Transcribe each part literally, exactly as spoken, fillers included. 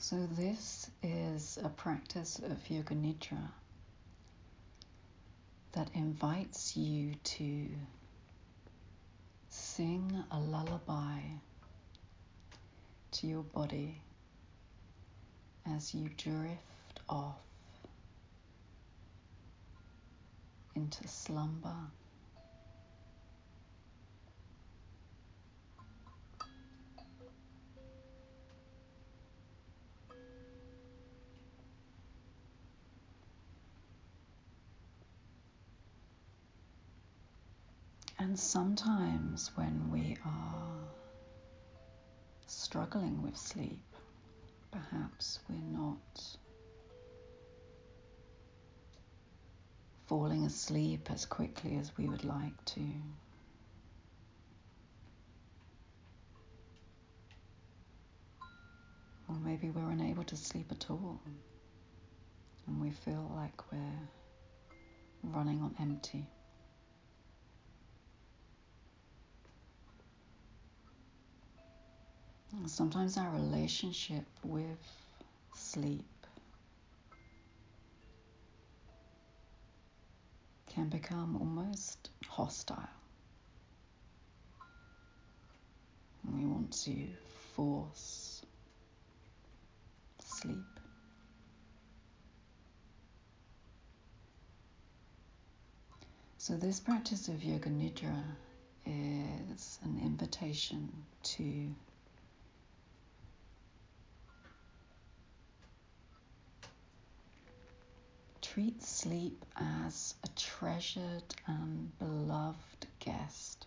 So this is a practice of Yoga Nidra that invites you to sing a lullaby to your body as you drift off into slumber. And sometimes when we are struggling with sleep, perhaps we're not falling asleep as quickly as we would like to. Or maybe we're unable to sleep at all and we feel like we're running on empty. And sometimes our relationship with sleep can become almost hostile. And we want to force sleep. So this practice of Yoga Nidra is an invitation to treat sleep as a treasured and beloved guest.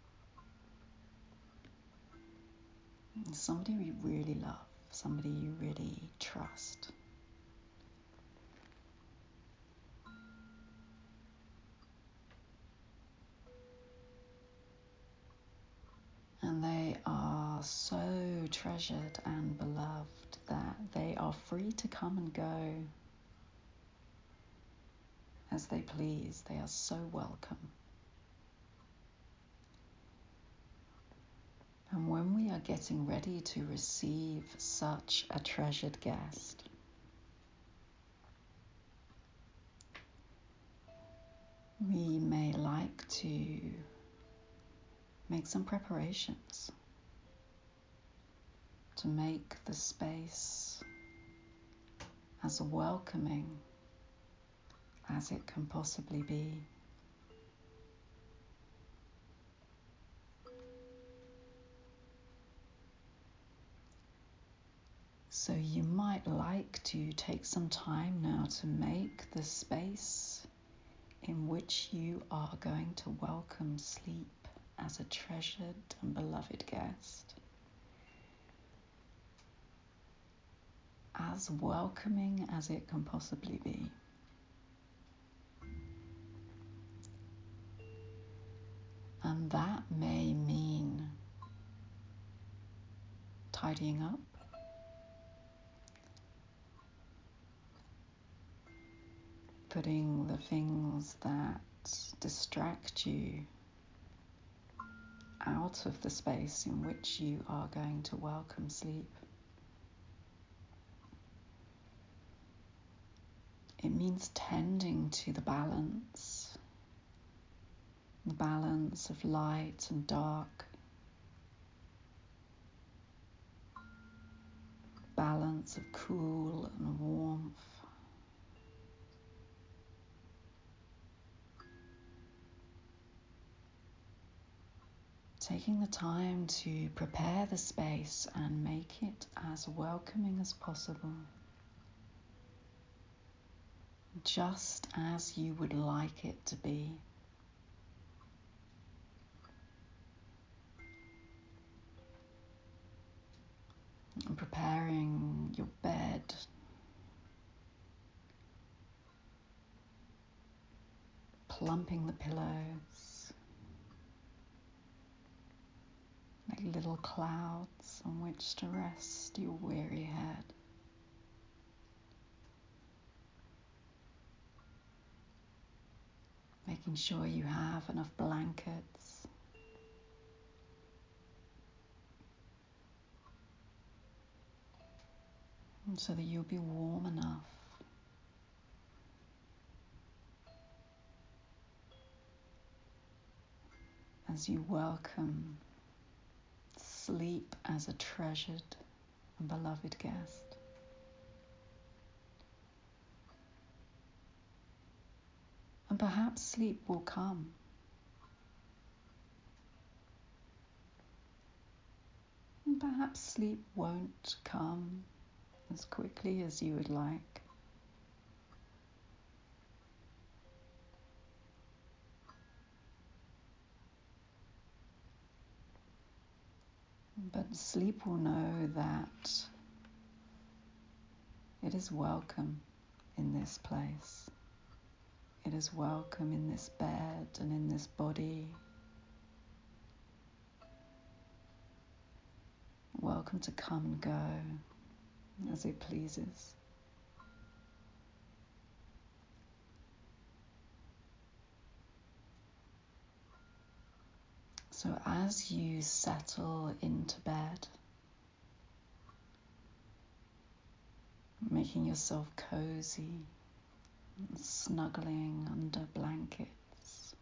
Somebody you really love, somebody you really trust. And they are so treasured and beloved that they are free to come and go as they please. They are so welcome. And when we are getting ready to receive such a treasured guest, we may like to make some preparations to make the space as welcoming as it can possibly be. So you might like to take some time now to make the space in which you are going to welcome sleep as a treasured and beloved guest as welcoming as it can possibly be. And that may mean tidying up, putting the things that distract you out of the space in which you are going to welcome sleep. It means tending to the balance, the balance of light and dark, balance of cool and warmth. Taking the time to prepare the space and make it as welcoming as possible, just as you would like it to be. And preparing your bed, plumping the pillows like little clouds on which to rest your weary head. Making sure you have enough blankets. so that you'll be warm enough as you welcome sleep as a treasured and beloved guest. And perhaps sleep will come. And perhaps sleep won't come as quickly as you would like. But sleep will know that it is welcome in this place. It is welcome in this bed and in this body. Welcome to come and go as it pleases. So as you settle into bed, making yourself cozy, snuggling under blankets,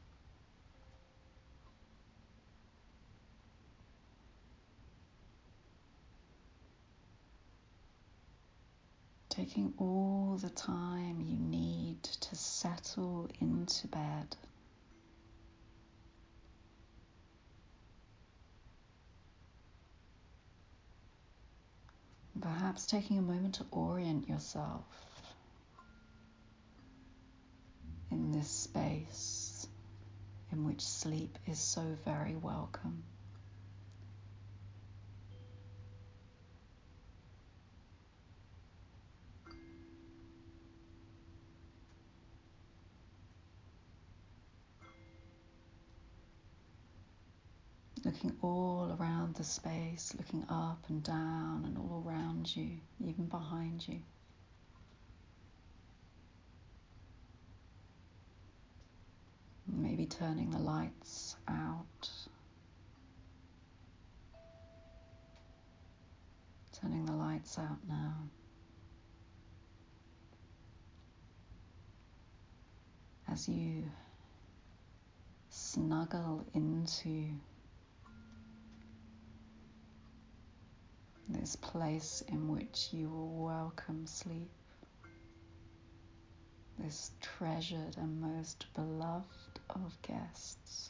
taking all the time you need to settle into bed. Perhaps taking a moment to orient yourself in this space in which sleep is so very welcome. Looking all around the space, looking up and down and all around you, even behind you. Maybe turning the lights out. Turning the lights out now. As you snuggle into this place in which you will welcome sleep, this treasured and most beloved of guests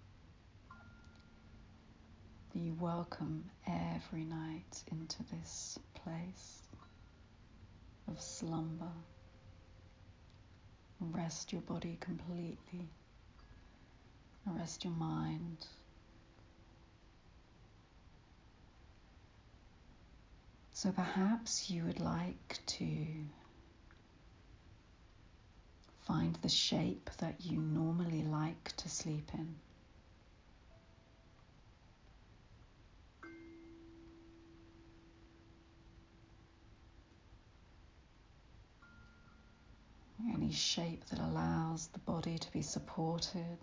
that you welcome every night into this place of slumber. Rest your body completely, rest your mind. So perhaps you would like to find the shape that you normally like to sleep in. Any shape that allows the body to be supported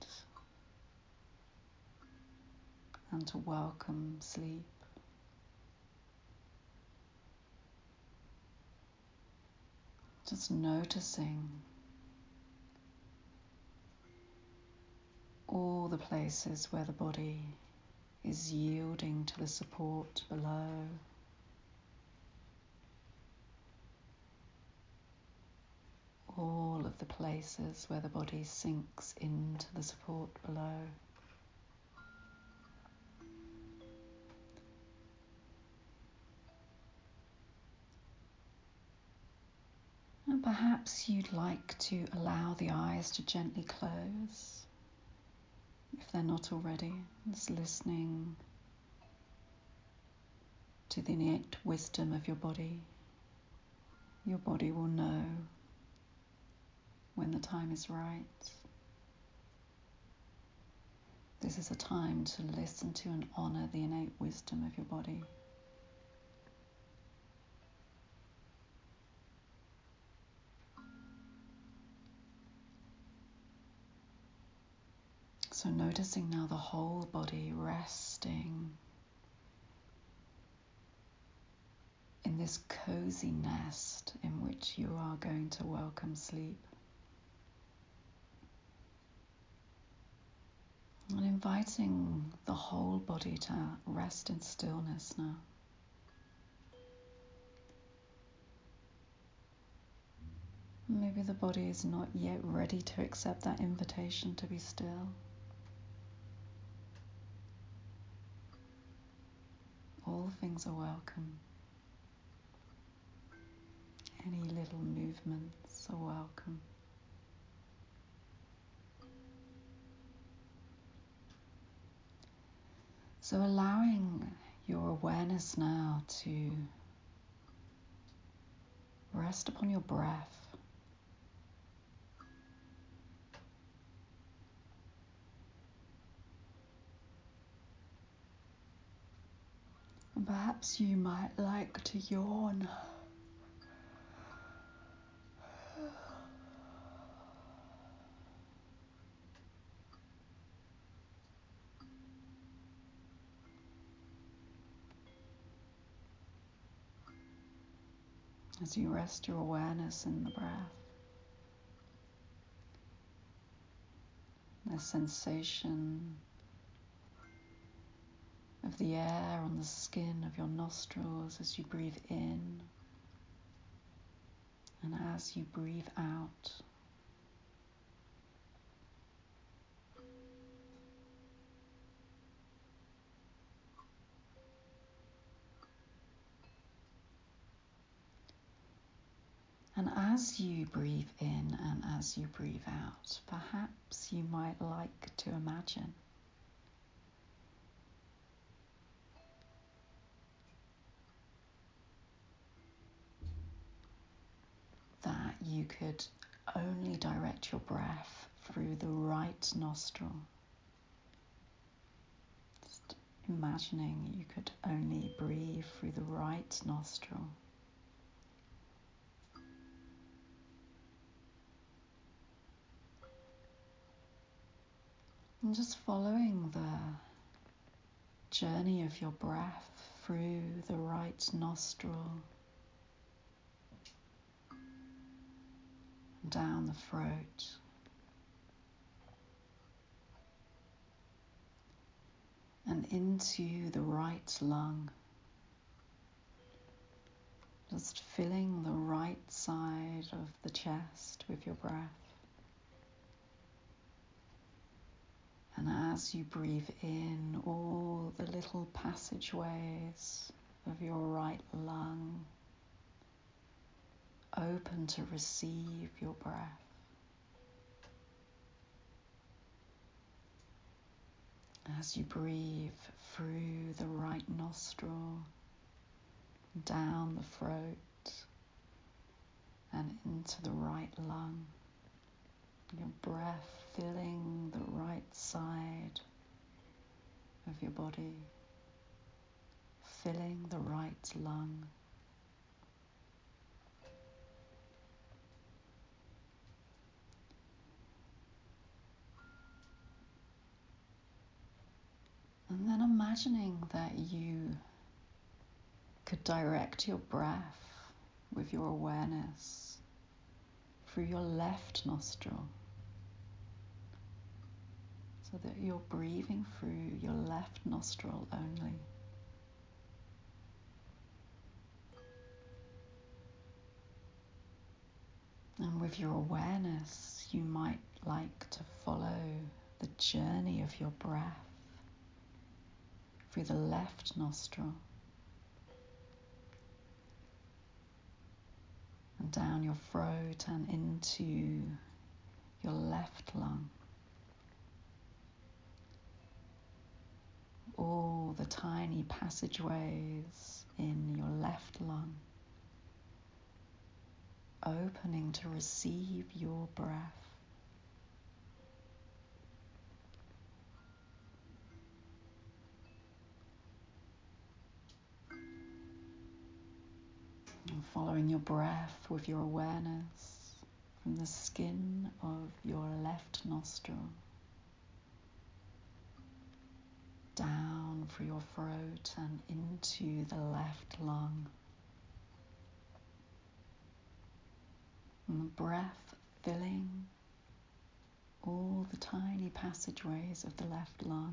and to welcome sleep. Just noticing all the places where the body is yielding to the support below. All of the places where the body sinks into the support below. And perhaps you'd like to allow the eyes to gently close, if they're not already. Just listening to the innate wisdom of your body. Your body will know when the time is right. This is a time to listen to and honor the innate wisdom of your body. So noticing now the whole body resting in this cozy nest in which you are going to welcome sleep. And inviting the whole body to rest in stillness now. Maybe the body is not yet ready to accept that invitation to be still. All things are welcome. Any little movements are welcome. So allowing your awareness now to rest upon your breath. And perhaps you might like to yawn. As you rest your awareness in the breath, the sensation of the air on the skin of your nostrils as you breathe in and as you breathe out. And as you breathe in and as you breathe out, perhaps you might like to imagine that you could only direct your breath through the right nostril. Just imagining you could only breathe through the right nostril. And just following the journey of your breath through the right nostril, down the throat, and into the right lung. Just filling the right side of the chest with your breath. And as you breathe in, all the little passageways of your right lung open to receive your breath. As you breathe through the right nostril, down the throat, and into the right lung, your breath filling the right side of your body, filling the right lung. And then imagining that you could direct your breath with your awareness through your left nostril, so that you're breathing through your left nostril only. And with your awareness, you might like to follow the journey of your breath through the left nostril and down your throat and into your left lung. All the tiny passageways in your left lung, opening to receive your breath. And following your breath with your awareness from the skin of your left nostril, down through your throat and into the left lung. And the breath filling all the tiny passageways of the left lung.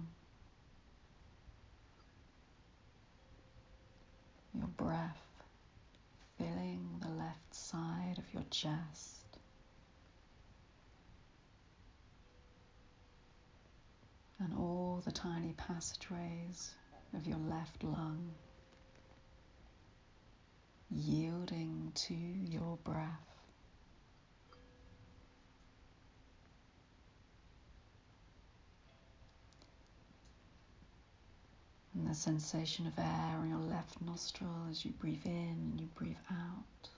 Your breath filling the left side of your chest. And all the tiny passageways of your left lung, yielding to your breath. And the sensation of air on your left nostril as you breathe in and you breathe out.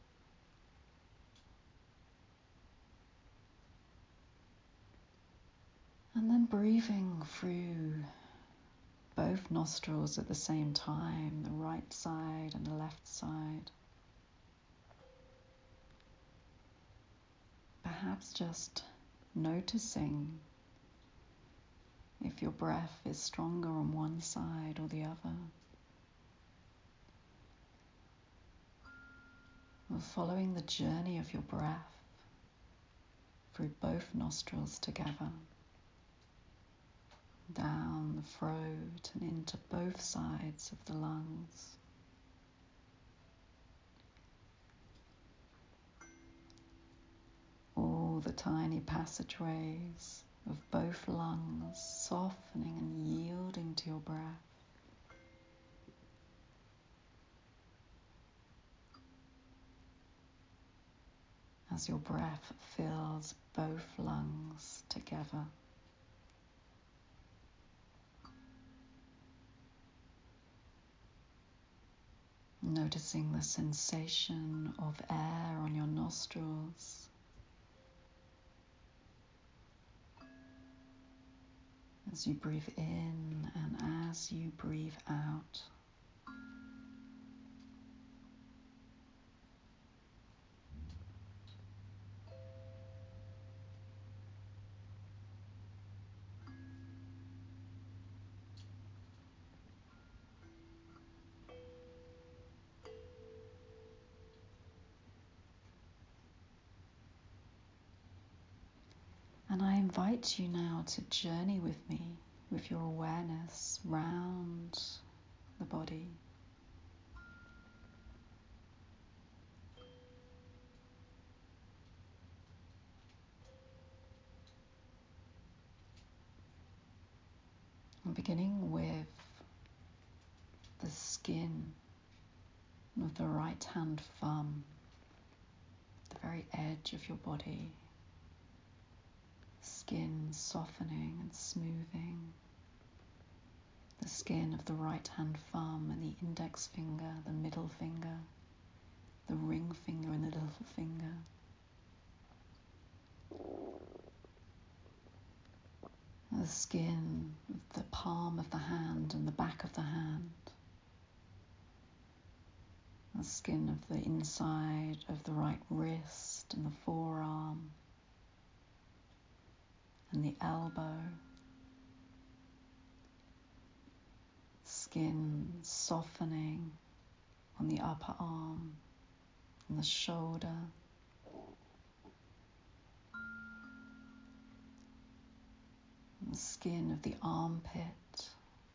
And then breathing through both nostrils at the same time, the right side and the left side. Perhaps just noticing if your breath is stronger on one side or the other. Or following the journey of your breath through both nostrils together, down the throat and into both sides of the lungs. All the tiny passageways of both lungs softening and yielding to your breath. As your breath fills both lungs together. Noticing the sensation of air on your nostrils. As you breathe in and as you breathe out. And I invite you now to journey with me, with your awareness round the body. And beginning with the skin of the right hand thumb, the very edge of your body. Skin softening and smoothing. The skin of the right hand thumb and the index finger, the middle finger, the ring finger and the little finger. The skin of the palm of the hand and the back of the hand. The skin of the inside of the right wrist and the forearm and the elbow. Skin softening on the upper arm and the shoulder. And the skin of the armpit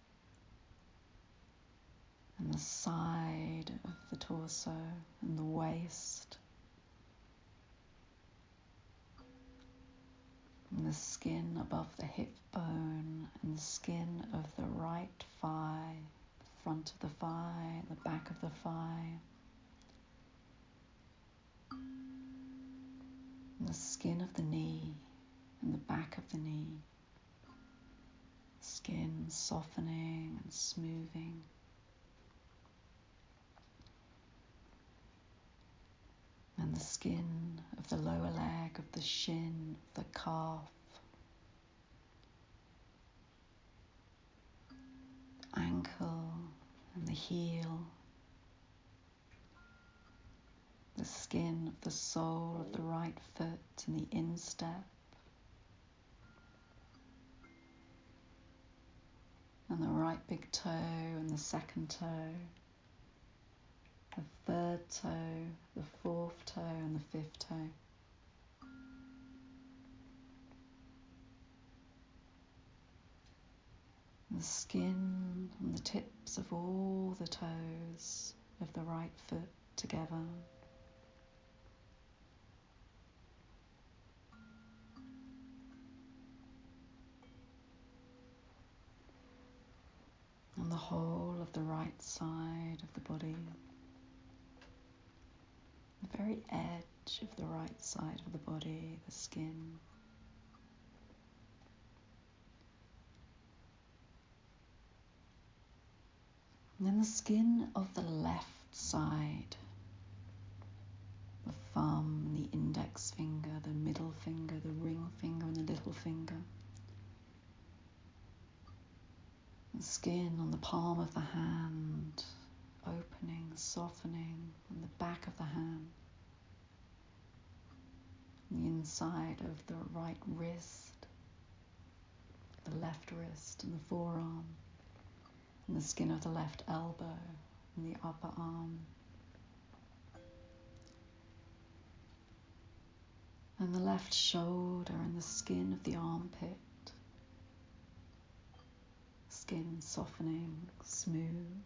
and the side of the torso and the waist. And the skin above the hip bone and the skin of the right thigh, the front of the thigh, the back of the thigh. And the skin of the knee and the back of the knee. Skin softening and smoothing. And the skin of the lower leg, of the shin, of the calf. Ankle and the heel. The skin of the sole of the right foot and the instep. And the right big toe and the second toe. the third toe, the fourth toe and the fifth toe. The skin and the tips of all the toes of the right foot together. And the whole of the right side of the body. The very edge of the right side of the body, the skin. And then the skin of the left side, the thumb, the index finger, the middle finger, the ring finger and the little finger. The skin on the palm of the hand, opening, softening, and the back of the hand. The inside of the right wrist, the left wrist and the forearm. And the skin of the left elbow and the upper arm. And the left shoulder and the skin of the armpit. Skin softening, smooth.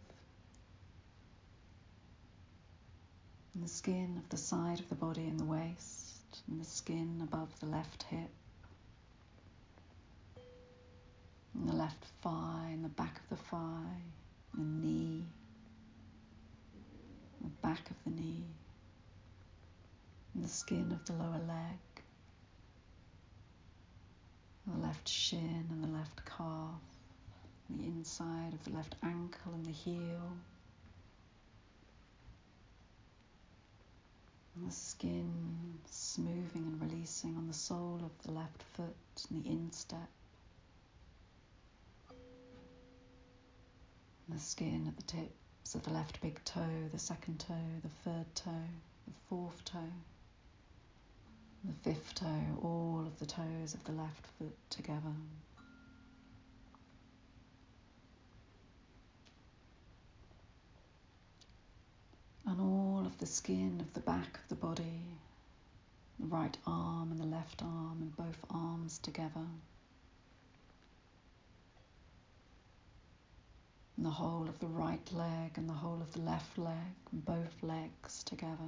And the skin of the side of the body and the waist. And the skin above the left hip. And the left thigh and the back of the thigh, the knee, the back of the knee, and the skin of the lower leg, the left shin and the left calf, the inside of the left ankle and the heel, and the skin smoothing and releasing on the sole of the left foot and the instep. The skin at the tips of the left big toe, the second toe, the third toe, the fourth toe, the fifth toe, all of the toes of the left foot together. And all of the skin of the back of the body, the right arm and the left arm and both arms together. And the whole of the right leg and the whole of the left leg and both legs together.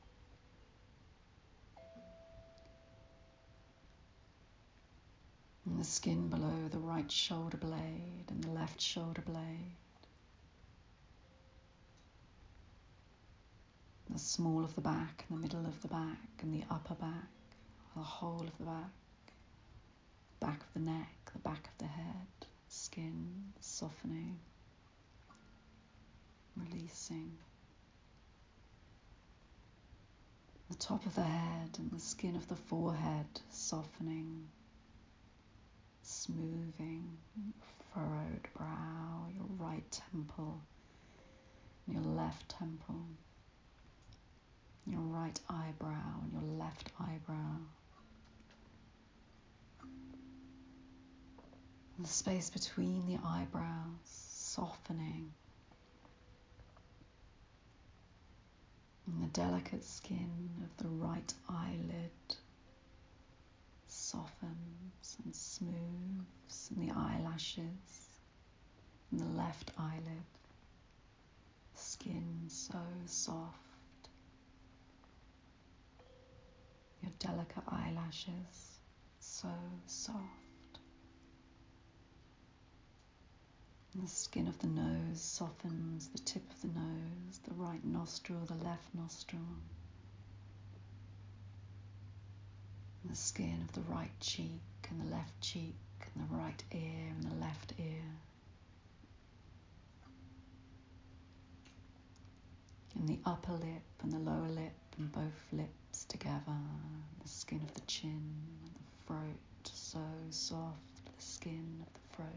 And the skin below the right shoulder blade and the left shoulder blade. The small of the back and the middle of the back and the upper back, the whole of the back, back of the neck, the back of the head, skin softening, releasing. The top of the head and the skin of the forehead softening, smoothing, furrowed brow, your right temple, your left temple, your right eyebrow and your left eyebrow. And the space between the eyebrows softening. And the delicate skin of the right eyelid softens and smooths, and the eyelashes and the left eyelid, skin so soft. Your delicate eyelashes so soft. And the skin of the nose softens, the tip of the nose, the right nostril, the left nostril. And the skin of the right cheek and the left cheek and the right ear and the left ear. And the upper lip and the lower lip and both lips together. The skin of the chin and the throat so soft, the skin of the throat.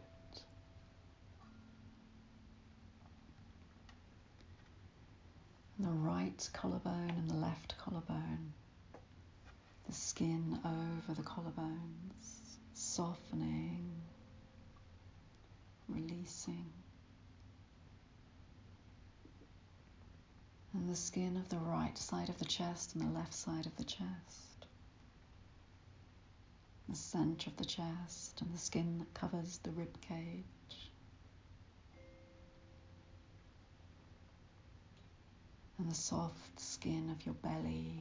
And the right collarbone and the left collarbone, the skin over the collarbones, softening, releasing. And the the skin of the right side of the chest and the left side of the chest, the center of the chest and the skin that covers the rib cage, and the soft skin of your belly,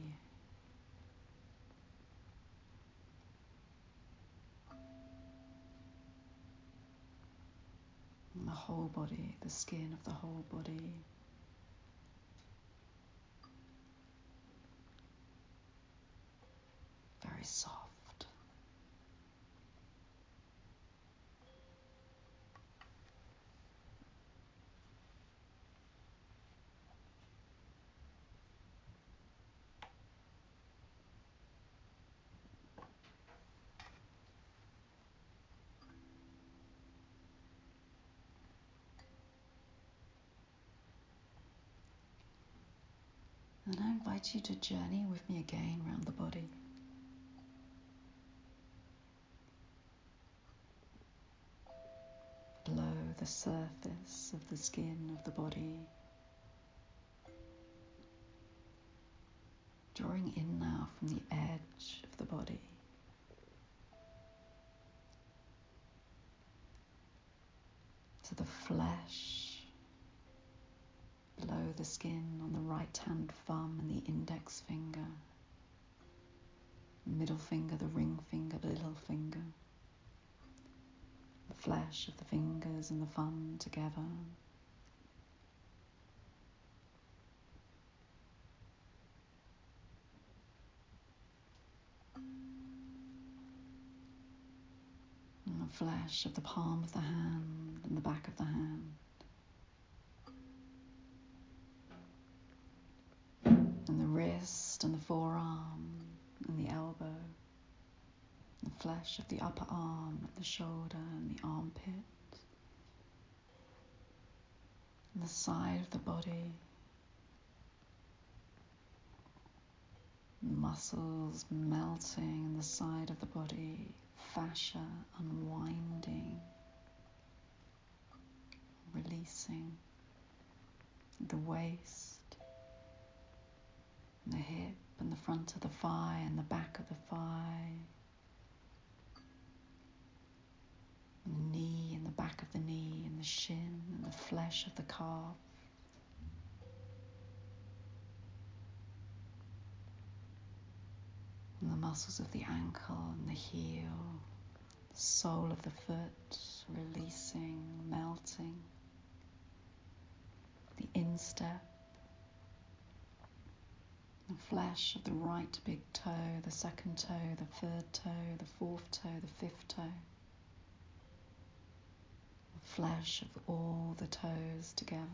and the whole body, the skin of the whole body. Very soft. And I invite you to journey with me again around the body. Below the surface of the skin of the body. Drawing in now from the edge of the body. To the flesh. Below the skin on the right hand thumb and the index finger. Middle finger, the ring finger, the little finger. The flesh of the fingers and the thumb together. And the flesh of the palm of the hand and the back of the hand. And the wrist and the forearm and the elbow. The flesh of the upper arm and the shoulder and the armpit. And the side of the body. Muscles melting in the side of the body. Fascia unwinding. Releasing. The waist. And the hip and the front of the thigh and the back of the thigh. And the knee and the back of the knee and the shin and the flesh of the calf. And the muscles of the ankle and the heel, the sole of the foot, releasing, melting. The instep, the flesh of the right big toe, the second toe, the third toe, the fourth toe, the fifth toe. The flesh of all the toes together.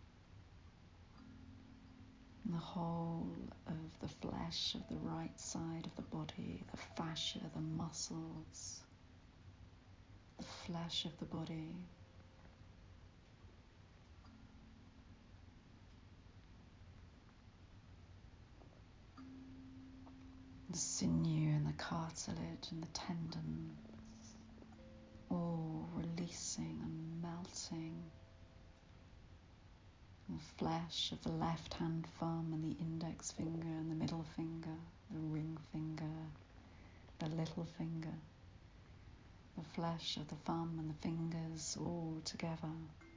And the whole of the flesh of the right side of the body, the fascia, the muscles, the flesh of the body. The sinew and the cartilage and the tendons, all releasing and melting. The flesh of the left hand thumb and the index finger and the middle finger, the ring finger, the little finger, the flesh of the thumb and the fingers all together.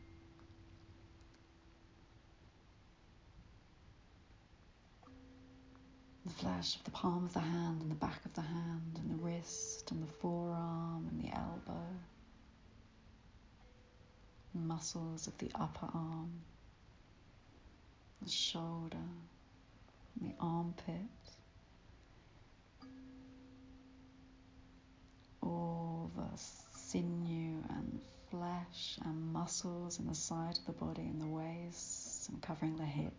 The flesh of the palm of the hand and the back of the hand and the wrist and the forearm and the elbow. The muscles of the upper arm, the shoulder, and the armpit. All the sinew and flesh and muscles in the side of the body and the waist and covering the hip.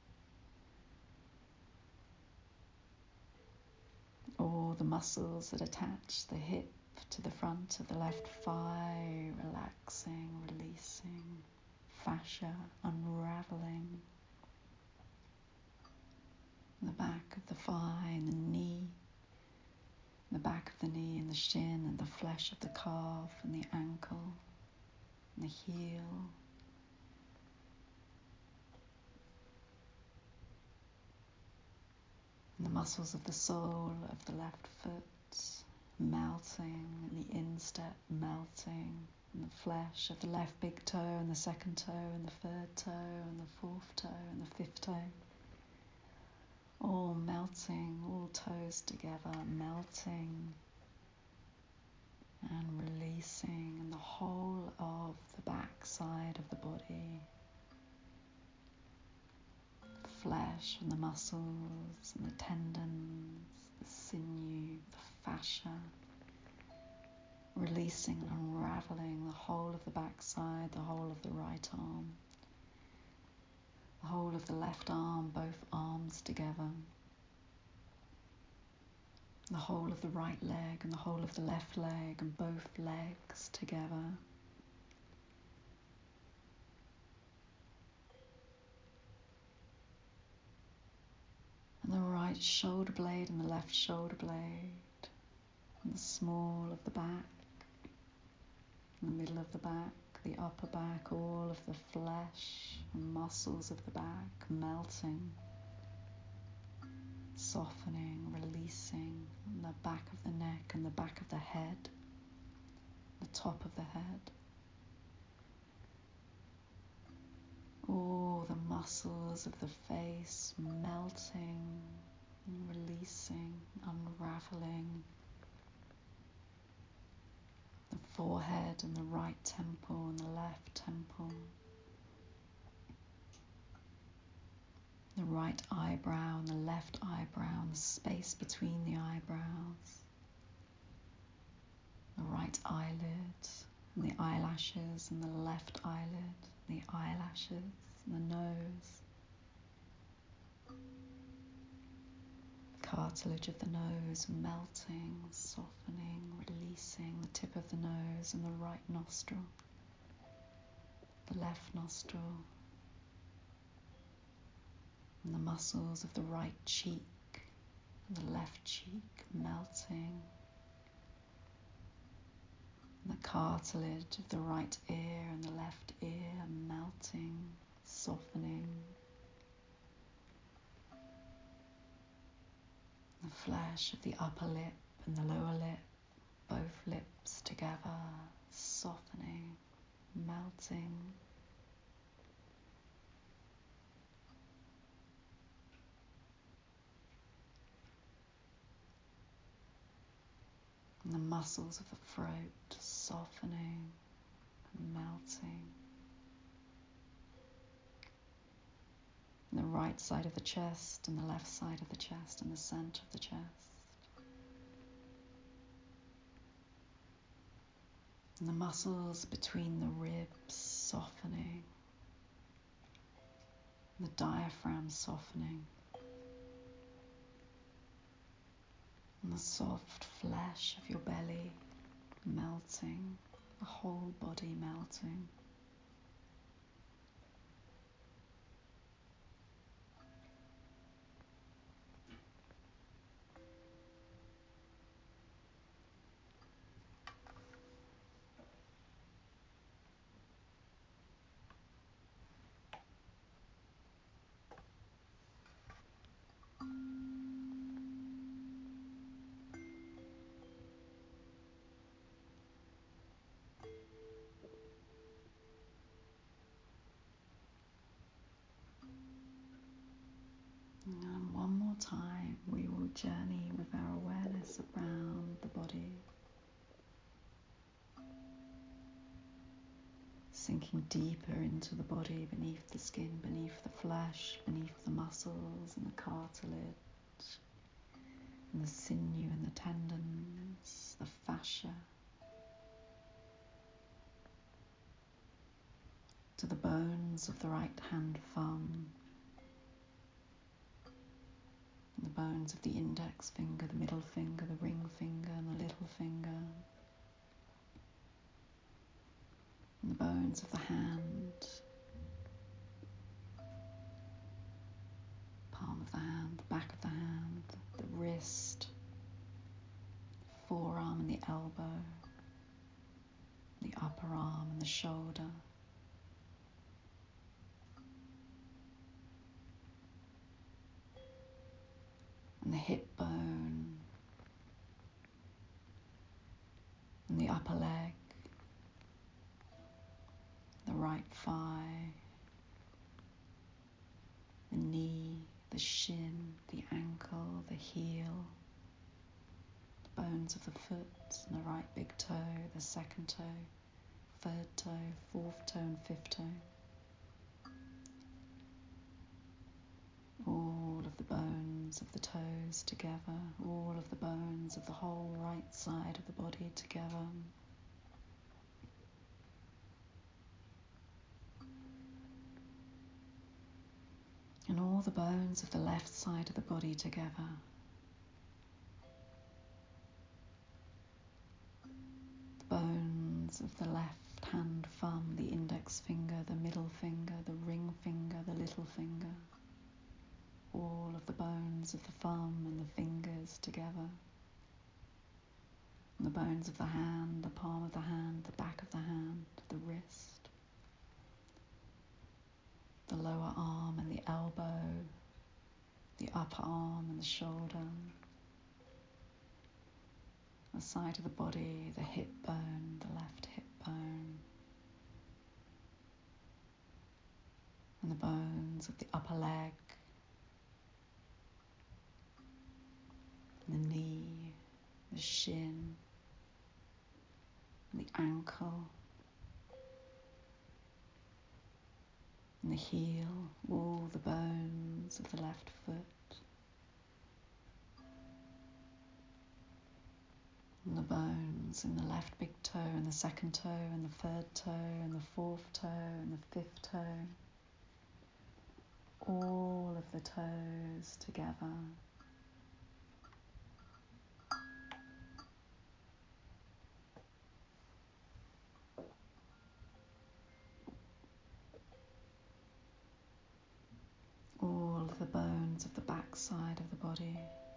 All the muscles that attach the hip to the front of the left thigh, relaxing, releasing, fascia unraveling. The back of the thigh and the knee, the back of the knee and the shin and the flesh of the calf and the ankle and the heel. muscles of the sole of the left foot melting, and the instep melting, and the flesh of the left big toe and the second toe and the third toe and the fourth toe and the fifth toe, all melting, all toes together, melting and releasing, and the whole of the back side of the body, the flesh and the muscles and the tendons, the sinew, the fascia, releasing and unraveling the whole of the back side, the whole of the right arm, the whole of the left arm, both arms together, the whole of the right leg and the whole of the left leg and both legs together. And the right shoulder blade and the left shoulder blade, and the small of the back, the middle of the back, the upper back, all of the flesh and muscles of the back melting, softening, releasing, and the back of the neck and the back of the head, the top of the head. All the muscles of the face melting, releasing, unraveling. The forehead and the right temple and the left temple. The right eyebrow and the left eyebrow and the space between the eyebrows. The right eyelid and the eyelashes and the left eyelid, the eyelashes and the nose. Cartilage of the nose melting, softening, releasing, the tip of the nose and the right nostril, the left nostril, and the muscles of the right cheek and the left cheek melting, and the cartilage of the right ear and the left ear melting, softening. The flesh of the upper lip and the lower lip, both lips together, softening, melting. And the muscles of the throat softening, melting. And the right side of the chest and the left side of the chest and the center of the chest. And the muscles between the ribs softening. The diaphragm softening. And the soft flesh of your belly melting, the whole body melting. And one more time, we will journey with our awareness around the body, sinking deeper into the body, beneath the skin, beneath the flesh, beneath the muscles and the cartilage, and the sinew and the tendons, the fascia, to the bones of the right hand thumb, the bones of the index finger, the middle finger, the ring finger and the little finger, and the bones of the hand, palm of the hand, the back of the hand, the wrist, the forearm and the elbow, the upper arm and the shoulder, and and the hip bone, and the upper leg, the right thigh, the knee, the shin, the ankle, the heel, the bones of the foot, and the right big toe, the second toe, third toe, fourth toe and fifth toe. All of the bones of the toes together, all of the bones of the whole right side of the body together. And all the bones of the left side of the body together. The bones of the left hand thumb, the index finger, the middle finger, the ring finger, the little finger. All of the bones of the thumb and the fingers together. And the bones of the hand, the palm of the hand, the back of the hand, the wrist, the lower arm and the elbow, the upper arm and the shoulder, the side of the body, the hip bone, the left hip bone, and the bones of the upper leg, the knee, the shin, and the ankle, and the heel, all the bones of the left foot, and the bones in the left big toe, and the second toe, and the third toe, and the fourth toe, and the fifth toe, all of the toes together. All of the bones of the back side of the body,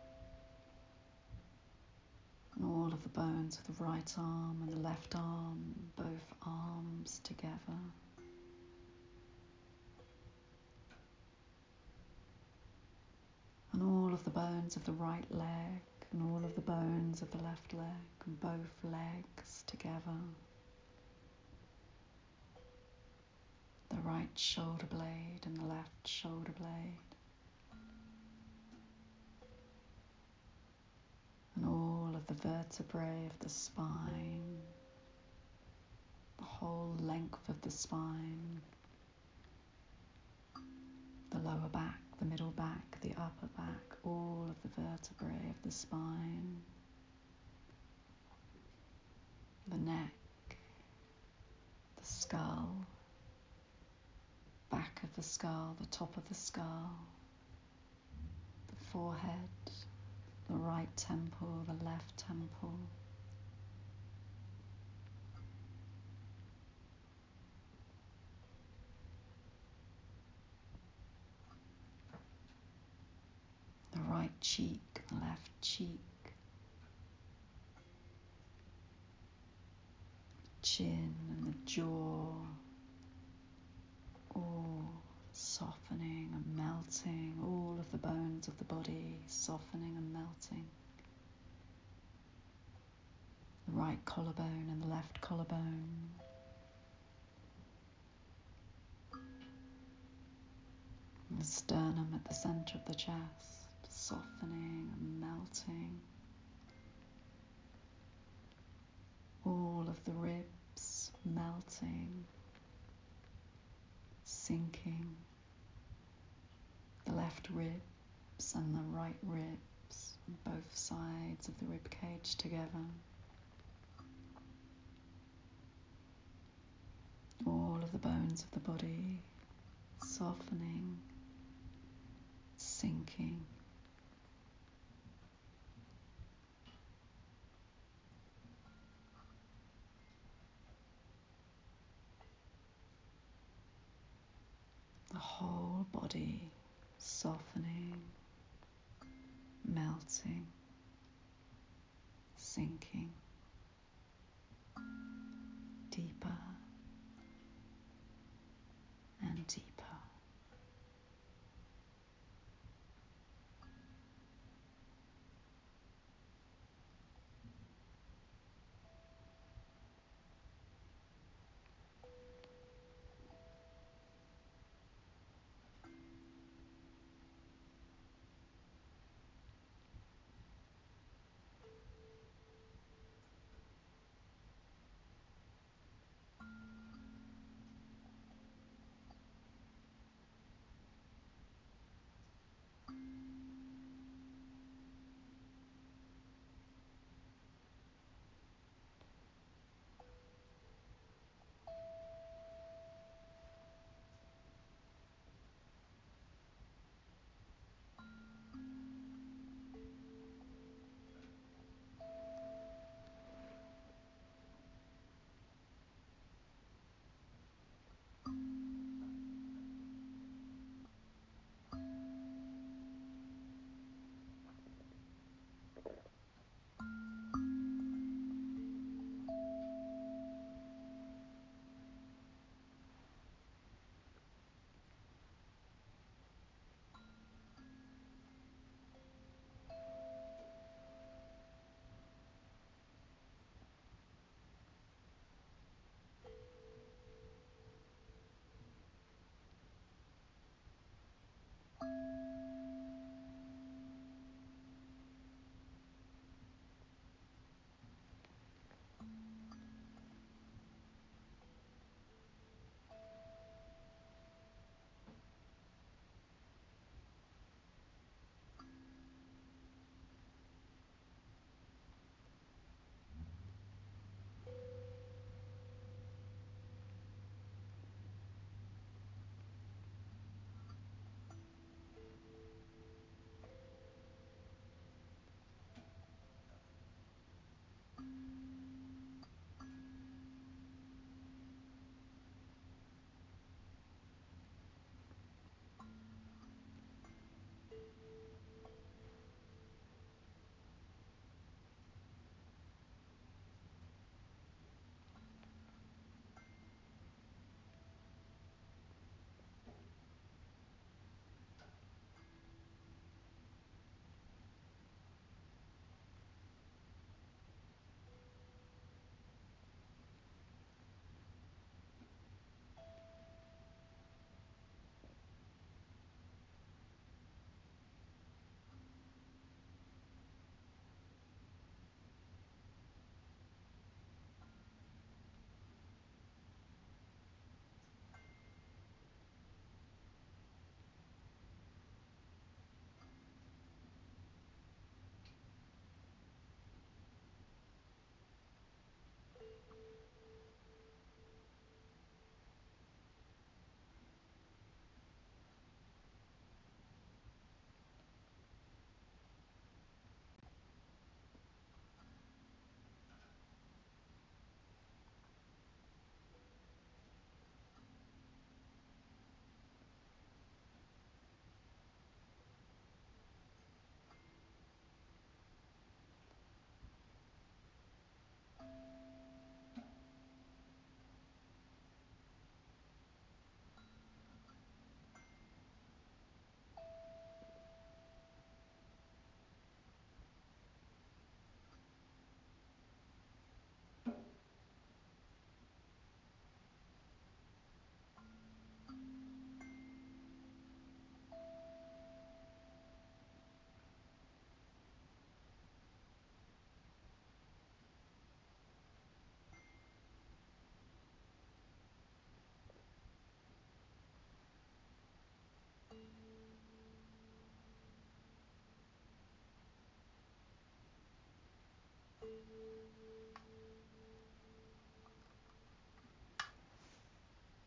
and all of the bones of the right arm and the left arm, both arms together. And all of the bones of the right leg, and all of the bones of the left leg, and both legs together. The right shoulder blade and the left shoulder blade. And all of the vertebrae of the spine, the whole length of the spine, the lower back, the middle back, the upper back, all of the vertebrae of the spine, the neck, the skull, back of the skull, the top of the skull, the forehead, the right temple, the left temple, the right cheek, the left cheek, chin and the jaw, all softening and melting, all of the bones of the body softening and melting. The right collarbone and the left collarbone. And the sternum at the center of the chest, softening and melting. All of the ribs melting, sinking. The left ribs and the right ribs, both sides of the rib cage together. All of the bones of the body softening, sinking. The whole body softening, melting, sinking deeper and deeper.